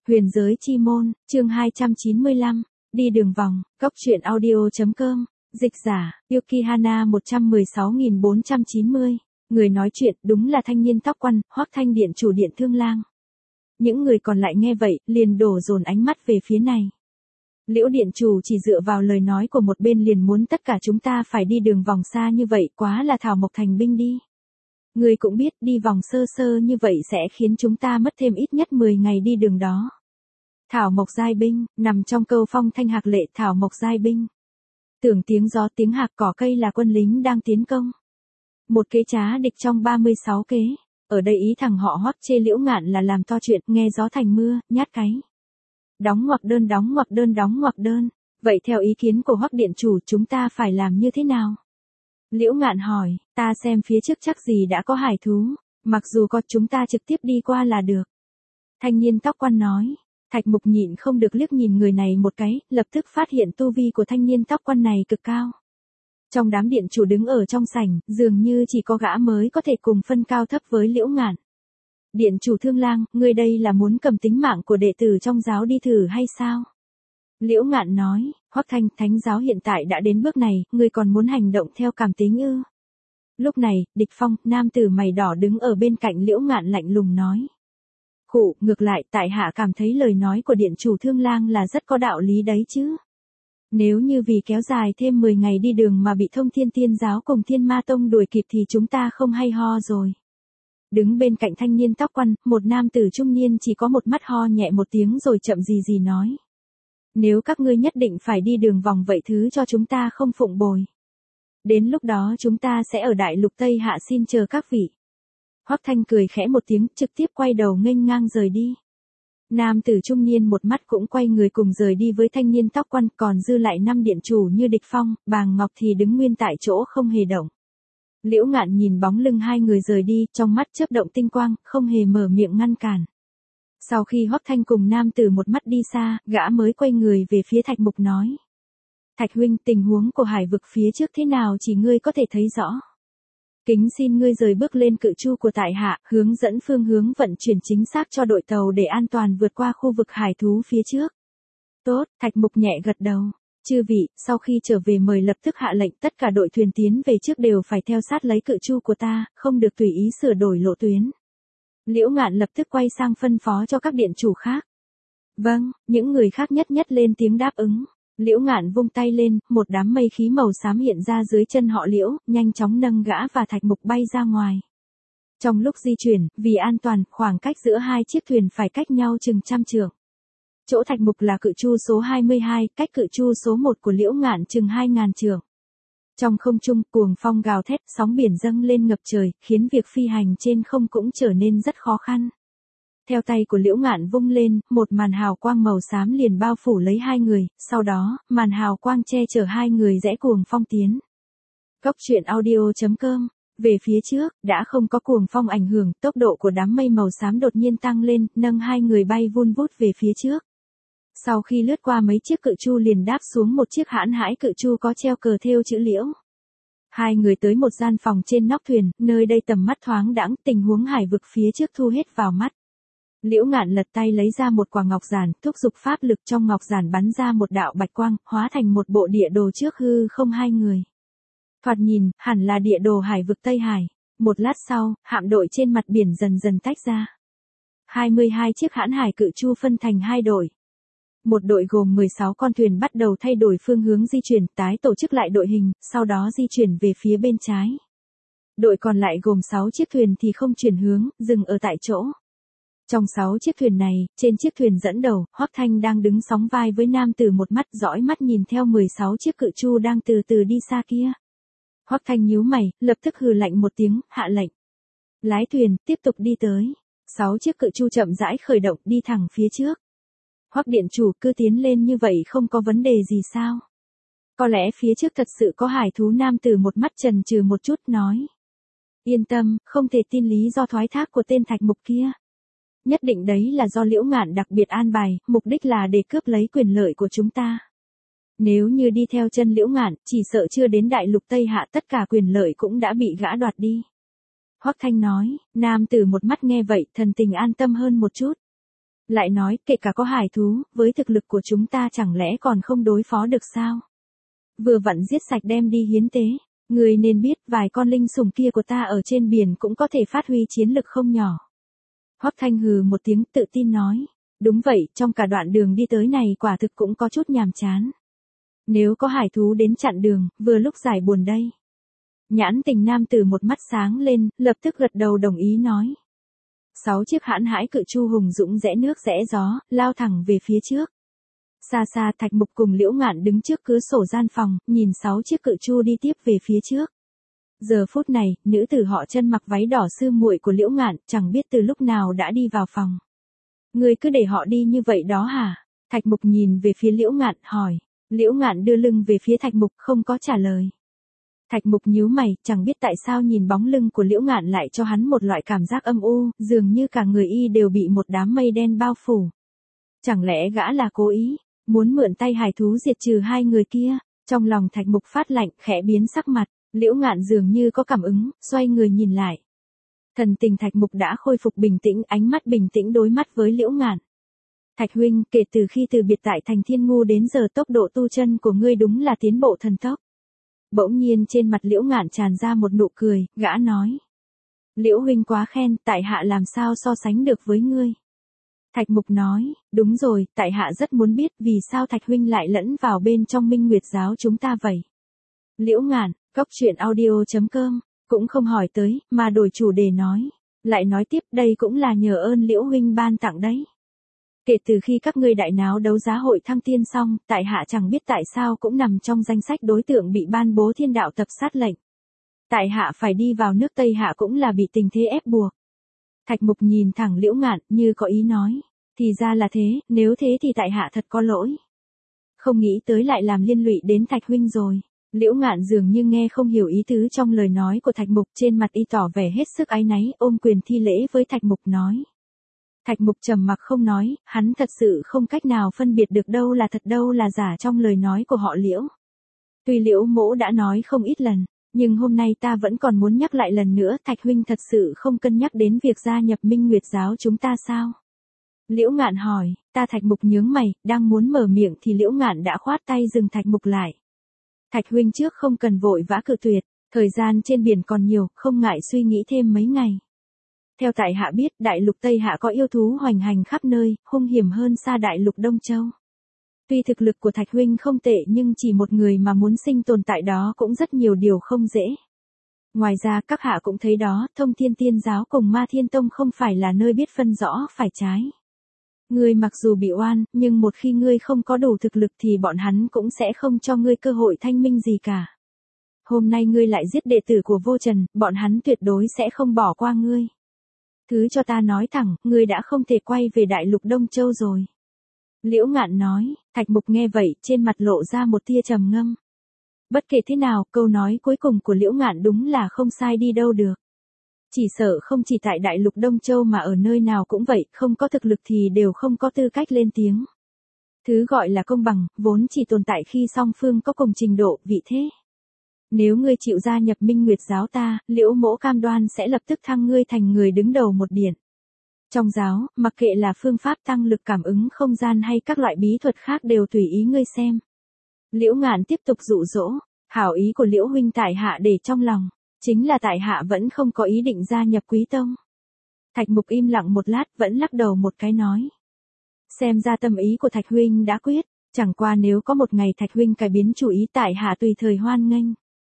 Huyền giới chi môn, chương 295, đi đường vòng, góc truyện audio.com, dịch giả, Yukihana 116490, người nói chuyện đúng là thanh niên tóc quăn, Hoắc Thanh điện chủ điện Thương Lang. Những người còn lại nghe vậy, liền đổ dồn ánh mắt về phía này. Liễu điện chủ chỉ dựa vào lời nói của một bên liền muốn tất cả chúng ta phải đi đường vòng xa như vậy, quá là thảo mộc thành binh đi. Người cũng biết đi vòng sơ sơ như vậy sẽ khiến chúng ta mất thêm ít nhất 10 ngày đi đường đó. Thảo mộc giai binh, nằm trong câu phong thanh hạc lệ thảo mộc giai binh. Tưởng tiếng gió tiếng hạc cỏ cây là quân lính đang tiến công. Một kế trá địch trong 36 kế, ở đây ý thằng họ Hoắc chê Liễu Ngạn là làm to chuyện, nghe gió thành mưa, nhát cái. Đóng ngoặc đơn đóng ngoặc đơn đóng ngoặc đơn, vậy theo ý kiến của Hoắc điện chủ chúng ta phải làm như thế nào? Liễu Ngạn hỏi, ta xem phía trước chắc gì đã có hải thú, mặc dù có chúng ta trực tiếp đi qua là được. Thanh niên tóc quan nói, Thạch Mục nhịn không được liếc nhìn người này một cái, lập tức phát hiện tu vi của thanh niên tóc quan này cực cao. Trong đám điện chủ đứng ở trong sảnh, dường như chỉ có gã mới có thể cùng phân cao thấp với Liễu Ngạn. Điện chủ Thương Lang, ngươi đây là muốn cầm tính mạng của đệ tử trong giáo đi thử hay sao? Liễu Ngạn nói, Hoắc Thanh, thánh giáo hiện tại đã đến bước này, ngươi còn muốn hành động theo cảm tính ư? Lúc này, Địch Phong, nam tử mày đỏ đứng ở bên cạnh Liễu Ngạn lạnh lùng nói. Khụ, ngược lại, tại hạ cảm thấy lời nói của điện chủ Thương Lang là rất có đạo lý đấy chứ. Nếu như vì kéo dài thêm 10 ngày đi đường mà bị Thông Thiên Tiên giáo cùng Thiên Ma Tông đuổi kịp thì chúng ta không hay ho rồi. Đứng bên cạnh thanh niên tóc quăn, một nam tử trung niên chỉ có một mắt ho nhẹ một tiếng rồi chậm gì nói. Nếu các ngươi nhất định phải đi đường vòng vậy thứ cho chúng ta không phụng bồi. Đến lúc đó chúng ta sẽ ở đại lục Tây Hạ xin chờ các vị. Hoắc Thanh cười khẽ một tiếng, trực tiếp quay đầu nghênh ngang rời đi. Nam tử trung niên một mắt cũng quay người cùng rời đi với thanh niên tóc quăn, còn dư lại 5 điện chủ như Địch Phong, Bàng Ngọc thì đứng nguyên tại chỗ không hề động. Liễu Ngạn nhìn bóng lưng hai người rời đi, trong mắt chớp động tinh quang, không hề mở miệng ngăn cản. Sau khi Hoắc Thanh cùng nam tử một mắt đi xa, gã mới quay người về phía Thạch Mục nói. Thạch huynh, tình huống của hải vực phía trước thế nào chỉ ngươi có thể thấy rõ. Kính xin ngươi rời bước lên cự chu của tại hạ, hướng dẫn phương hướng vận chuyển chính xác cho đội tàu để an toàn vượt qua khu vực hải thú phía trước. Tốt, Thạch Mục nhẹ gật đầu. Chư vị, sau khi trở về mời lập tức hạ lệnh tất cả đội thuyền tiến về trước đều phải theo sát lấy cự chu của ta, không được tùy ý sửa đổi lộ tuyến. Liễu Ngạn lập tức quay sang phân phó cho các điện chủ khác. Vâng, những người khác nhất lên tiếng đáp ứng. Liễu Ngạn vung tay lên, một đám mây khí màu xám hiện ra dưới chân họ Liễu, nhanh chóng nâng gã và Thạch Mục bay ra ngoài. Trong lúc di chuyển, vì an toàn, khoảng cách giữa hai chiếc thuyền phải cách nhau chừng 100 trượng. Chỗ Thạch Mục là cự chu số 22, cách cự chu số 1 của Liễu Ngạn chừng 2000 trượng. Trong không trung, cuồng phong gào thét, sóng biển dâng lên ngập trời, khiến việc phi hành trên không cũng trở nên rất khó khăn. Theo tay của Liễu Ngạn vung lên, một màn hào quang màu xám liền bao phủ lấy hai người, sau đó, màn hào quang che chở hai người rẽ cuồng phong tiến. Góc truyện audio.com. Về phía trước, đã không có cuồng phong ảnh hưởng, tốc độ của đám mây màu xám đột nhiên tăng lên, nâng hai người bay vun vút về phía trước. Sau khi lướt qua mấy chiếc cự chu liền đáp xuống một chiếc hãn hãi cự chu có treo cờ thêu chữ Liễu. Hai người tới một gian phòng trên nóc thuyền, nơi đây tầm mắt thoáng đãng, tình huống hải vực phía trước thu hết vào mắt. Liễu Ngạn lật tay lấy ra một quả ngọc giản, thúc giục pháp lực trong ngọc giản bắn ra một đạo bạch quang, hóa thành một bộ địa đồ trước hư không hai người. Thoạt nhìn, hẳn là địa đồ hải vực Tây Hải. Một lát sau, hạm đội trên mặt biển dần dần tách ra. 22 chiếc hãn hải cự chu phân thành hai đội. Một đội gồm 16 con thuyền bắt đầu thay đổi phương hướng di chuyển, tái tổ chức lại đội hình, sau đó di chuyển về phía bên trái. Đội còn lại gồm 6 chiếc thuyền thì không chuyển hướng, dừng ở tại chỗ. Trong 6 chiếc thuyền này, trên chiếc thuyền dẫn đầu, Hoắc Thanh đang đứng sóng vai với nam tử một mắt dõi mắt nhìn theo 16 chiếc cự chu đang từ từ đi xa kia. Hoắc Thanh nhíu mày, lập tức hừ lạnh một tiếng, hạ lệnh. Lái thuyền, tiếp tục đi tới. 6 chiếc cự chu chậm rãi khởi động đi thẳng phía trước. Hoắc điện chủ cứ tiến lên như vậy không có vấn đề gì sao? Có lẽ phía trước thật sự có hải thú, nam tử một mắt chần chừ một chút nói. Yên tâm, không thể tin lý do thoái thác của tên Thạch Mục kia. Nhất định đấy là do Liễu Ngạn đặc biệt an bài, mục đích là để cướp lấy quyền lợi của chúng ta. Nếu như đi theo chân Liễu Ngạn, chỉ sợ chưa đến đại lục Tây Hạ tất cả quyền lợi cũng đã bị gã đoạt đi. Hoắc Thanh nói, nam tử một mắt nghe vậy, thần tình an tâm hơn một chút. Lại nói, kể cả có hải thú, với thực lực của chúng ta chẳng lẽ còn không đối phó được sao? Vừa vặn giết sạch đem đi hiến tế. Người nên biết vài con linh sủng kia của ta ở trên biển cũng có thể phát huy chiến lực không nhỏ. Hoắc Thanh hừ một tiếng tự tin nói. Đúng vậy, trong cả đoạn đường đi tới này quả thực cũng có chút nhàm chán. Nếu có hải thú đến chặn đường, vừa lúc giải buồn đây. Nhãn Tình nam tử một mắt sáng lên, lập tức gật đầu đồng ý nói. 6 chiếc hãn hãi cự chu hùng dũng rẽ nước rẽ gió, lao thẳng về phía trước. Xa xa Thạch Mục cùng Liễu Ngạn đứng trước cửa sổ gian phòng, nhìn 6 chiếc cự chu đi tiếp về phía trước. Giờ phút này, nữ tử họ Chân mặc váy đỏ sư muội của Liễu Ngạn, chẳng biết từ lúc nào đã đi vào phòng. Ngươi cứ để họ đi như vậy đó hả? Thạch Mục nhìn về phía Liễu Ngạn, hỏi. Liễu Ngạn đưa lưng về phía Thạch Mục, không có trả lời. Thạch Mục nhíu mày, chẳng biết tại sao nhìn bóng lưng của Liễu Ngạn lại cho hắn một loại cảm giác âm u, dường như cả người y đều bị một đám mây đen bao phủ. Chẳng lẽ gã là cố ý, muốn mượn tay hải thú diệt trừ hai người kia? Trong lòng Thạch Mục phát lạnh, khẽ biến sắc mặt, Liễu Ngạn dường như có cảm ứng, xoay người nhìn lại. Thần tình Thạch Mục đã khôi phục bình tĩnh, ánh mắt bình tĩnh đối mắt với Liễu Ngạn. Thạch huynh, kể từ khi từ biệt tại thành Thiên Ngu đến giờ tốc độ tu chân của ngươi đúng là tiến bộ thần tốc. Bỗng nhiên trên mặt Liễu Ngạn tràn ra một nụ cười, gã nói. Liễu huynh quá khen, tại hạ làm sao so sánh được với ngươi. Thạch Mục nói, đúng rồi, tại hạ rất muốn biết vì sao Thạch huynh lại lẫn vào bên trong Minh Nguyệt giáo chúng ta vậy. Liễu Ngạn, coctruyện.audio.com, cũng không hỏi tới, mà đổi chủ đề nói. Lại nói tiếp đây cũng là nhờ ơn Liễu huynh ban tặng đấy. Kể từ khi các ngươi đại náo đấu giá hội Thăng Tiên xong, tại hạ chẳng biết tại sao cũng nằm trong danh sách đối tượng bị ban bố thiên đạo tập sát lệnh. Tại hạ phải đi vào nước Tây Hạ cũng là bị tình thế ép buộc. Thạch Mục nhìn thẳng Liễu Ngạn như có ý nói. Thì ra là thế, nếu thế thì tại hạ thật có lỗi. Không nghĩ tới lại làm liên lụy đến Thạch huynh rồi. Liễu Ngạn dường như nghe không hiểu ý tứ trong lời nói của Thạch Mục, trên mặt y tỏ vẻ hết sức áy náy, ôm quyền thi lễ với Thạch Mục nói. Thạch Mục trầm mặc không nói, hắn thật sự không cách nào phân biệt được đâu là thật đâu là giả trong lời nói của họ Liễu. Tuy Liễu mỗ đã nói không ít lần, nhưng hôm nay ta vẫn còn muốn nhắc lại lần nữa, Thạch huynh thật sự không cân nhắc đến việc gia nhập Minh Nguyệt giáo chúng ta sao? Liễu Ngạn hỏi, ta Thạch Mục nhướng mày, đang muốn mở miệng thì Liễu Ngạn đã khoát tay dừng Thạch Mục lại. Thạch huynh trước không cần vội vã cự tuyệt, thời gian trên biển còn nhiều, không ngại suy nghĩ thêm mấy ngày. Theo tại hạ biết, đại lục Tây Hạ có yêu thú hoành hành khắp nơi, hung hiểm hơn xa đại lục Đông Châu. Tuy thực lực của Thạch huynh không tệ nhưng chỉ một người mà muốn sinh tồn tại đó cũng rất nhiều điều không dễ. Ngoài ra các hạ cũng thấy đó, Thông Thiên Tiên giáo cùng Ma Thiên Tông không phải là nơi biết phân rõ phải trái. Ngươi mặc dù bị oan, nhưng một khi ngươi không có đủ thực lực thì bọn hắn cũng sẽ không cho ngươi cơ hội thanh minh gì cả. Hôm nay ngươi lại giết đệ tử của Vô Trần, bọn hắn tuyệt đối sẽ không bỏ qua ngươi. Thứ cho ta nói thẳng, ngươi đã không thể quay về đại lục Đông Châu rồi. Liễu Ngạn nói, Thạch Mục nghe vậy, trên mặt lộ ra một tia trầm ngâm. Bất kể thế nào, câu nói cuối cùng của Liễu Ngạn đúng là không sai đi đâu được. Chỉ sợ không chỉ tại đại lục Đông Châu mà ở nơi nào cũng vậy, không có thực lực thì đều không có tư cách lên tiếng. Thứ gọi là công bằng, vốn chỉ tồn tại khi song phương có cùng trình độ, vị thế. Nếu ngươi chịu gia nhập Minh Nguyệt giáo ta, Liễu mỗ cam đoan sẽ lập tức thăng ngươi thành người đứng đầu một điện. Trong giáo, mặc kệ là phương pháp tăng lực cảm ứng không gian hay các loại bí thuật khác đều tùy ý ngươi xem. Liễu Ngạn tiếp tục dụ dỗ, hảo ý của Liễu huynh tại hạ để trong lòng, chính là tại hạ vẫn không có ý định gia nhập Quý tông. Thạch Mục im lặng một lát vẫn lắc đầu một cái nói. Xem ra tâm ý của Thạch huynh đã quyết, chẳng qua nếu có một ngày Thạch huynh cải biến chủ ý tại hạ tùy thời hoan nghênh.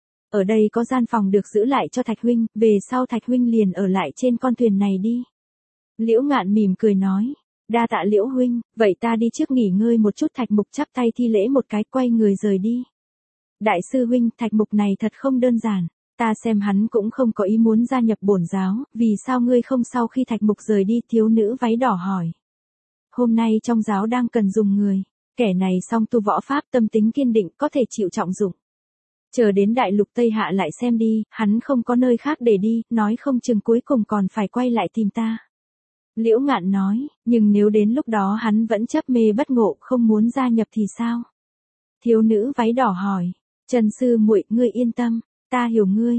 Ở đây có gian phòng được giữ lại cho Thạch huynh, về sau Thạch huynh liền ở lại trên con thuyền này đi. Liễu Ngạn mỉm cười nói, đa tạ Liễu huynh, vậy ta đi trước nghỉ ngơi một chút. Thạch Mục chắp tay thi lễ một cái quay người rời đi. Đại sư huynh, Thạch Mục này thật không đơn giản, ta xem hắn cũng không có ý muốn gia nhập bổn giáo, vì sao ngươi không? Sau khi Thạch Mục rời đi, thiếu nữ váy đỏ hỏi. Hôm nay trong giáo đang cần dùng người, kẻ này song tu võ pháp, tâm tính kiên định, có thể chịu trọng dụng. Chờ đến đại lục Tây Hạ lại xem đi, hắn không có nơi khác để đi, nói không chừng cuối cùng còn phải quay lại tìm ta. Liễu Ngạn nói, nhưng nếu đến lúc đó hắn vẫn chấp mê bất ngộ, không muốn gia nhập thì sao? Thiếu nữ váy đỏ hỏi, Trần sư muội, ngươi yên tâm, ta hiểu ngươi.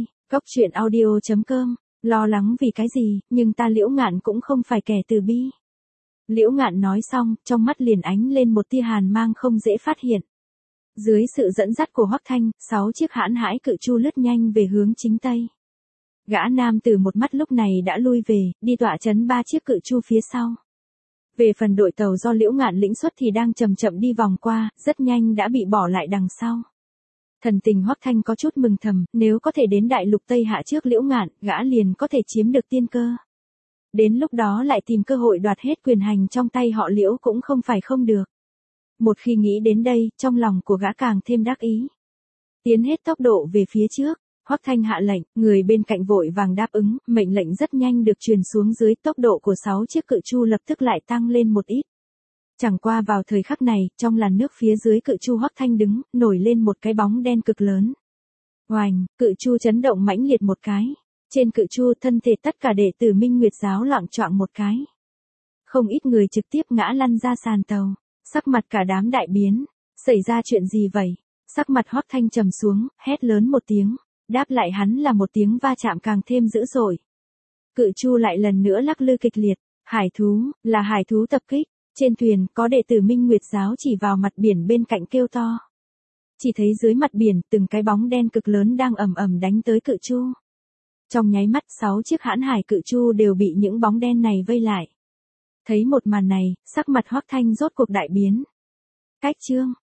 Coctruyện.audio.com, lo lắng vì cái gì, nhưng ta Liễu Ngạn cũng không phải kẻ từ bi. Liễu Ngạn nói xong, trong mắt liền ánh lên một tia hàn mang không dễ phát hiện. Dưới sự dẫn dắt của Hoắc Thanh, 6 chiếc hãn hải cự chu lướt nhanh về hướng chính tây. Gã nam tử một mắt lúc này đã lui về, đi tọa trấn 3 chiếc cự chu phía sau. Về phần đội tàu do Liễu Ngạn lĩnh xuất thì đang chậm chậm đi vòng qua, rất nhanh đã bị bỏ lại đằng sau. Thần tình Hoắc Thanh có chút mừng thầm, nếu có thể đến đại lục Tây Hạ trước Liễu Ngạn, gã liền có thể chiếm được tiên cơ. Đến lúc đó lại tìm cơ hội đoạt hết quyền hành trong tay họ Liễu cũng không phải không được. Một khi nghĩ đến đây, trong lòng của gã càng thêm đắc ý. Tiến hết tốc độ về phía trước, Hoắc Thanh hạ lệnh, người bên cạnh vội vàng đáp ứng, mệnh lệnh rất nhanh được truyền xuống dưới, tốc độ của 6 chiếc cự chu lập tức lại tăng lên một ít. Chẳng qua vào thời khắc này, trong làn nước phía dưới cự chu Hoắc Thanh đứng, nổi lên một cái bóng đen cực lớn. Oành, cự chu chấn động mãnh liệt một cái. Trên cự chu thân thể tất cả đệ tử Minh Nguyệt giáo loạng choạng một cái. Không ít người trực tiếp ngã lăn ra sàn tàu, sắc mặt cả đám đại biến. Xảy ra chuyện gì vậy? Sắc mặt Hoắc Thanh trầm xuống, hét lớn một tiếng. Đáp lại hắn là một tiếng va chạm càng thêm dữ dội. Cự chu lại lần nữa lắc lư kịch liệt. Hải thú, là hải thú tập kích. Trên thuyền có đệ tử Minh Nguyệt giáo chỉ vào mặt biển bên cạnh kêu to. Chỉ thấy dưới mặt biển từng cái bóng đen cực lớn đang ầm ầm đánh tới cự chu. Trong nháy mắt 6 chiếc hãn hải cự chu đều bị những bóng đen này vây lại. Thấy một màn này, sắc mặt Hoắc Thanh rốt cuộc đại biến. Cách chương